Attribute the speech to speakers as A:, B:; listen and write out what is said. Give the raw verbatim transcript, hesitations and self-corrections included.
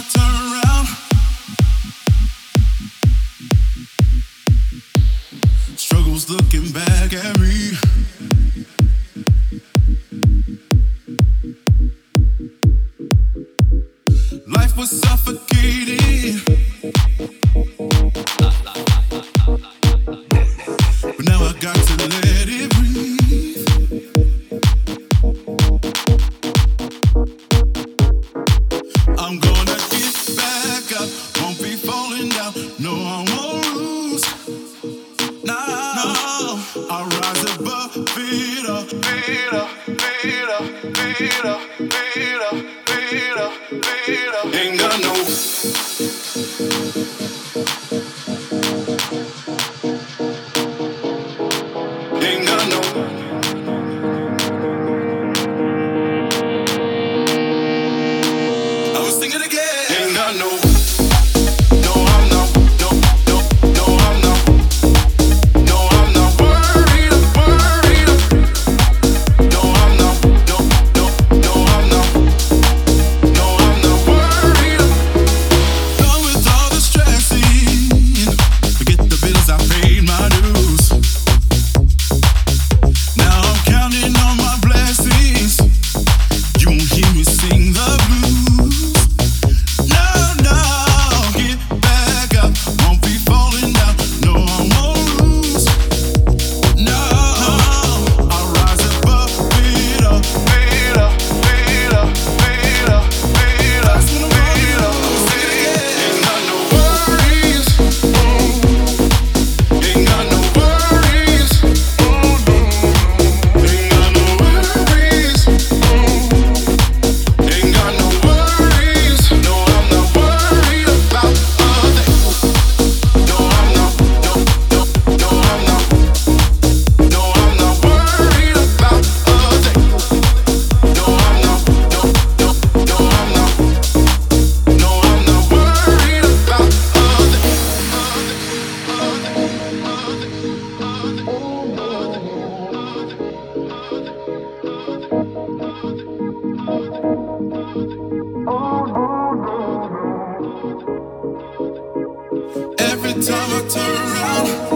A: turn around, struggles looking back at me. Life was suffocating, but now I got to let it breathe. I'm gonna get back up, won't be falling down. No, I won't lose. No, no, I'll rise above it up, it up, it up, it up, it up, it up, it up. Ain't got no. Ain't got no. I was thinking again. Ain't got no. No, I'm not. No, no, no, I'm not. No, I'm not worried, worried. No, I'm not. No, no, no, I'm not. No, I'm not worried. Done with all the stressing. Forget the bills, I paid my dues. Now I'm counting on my blessings. You won't hear me sing the blues. No, no, get back up, won't be falling down. No, I won't lose. No, I'll rise above it up, it up, it up, it up, it up, it up. Ain't got no worries. Ain't got no worries. Ain't got no worries. Ain't got no worries. No, I'm not worried about a thing. No, I'm not. No, no, no, I'm not. No, I'm not worried about a thing. No, I'm not. No, no, no, I'm not. No, I'm not worried about a thing. Every time I turn around,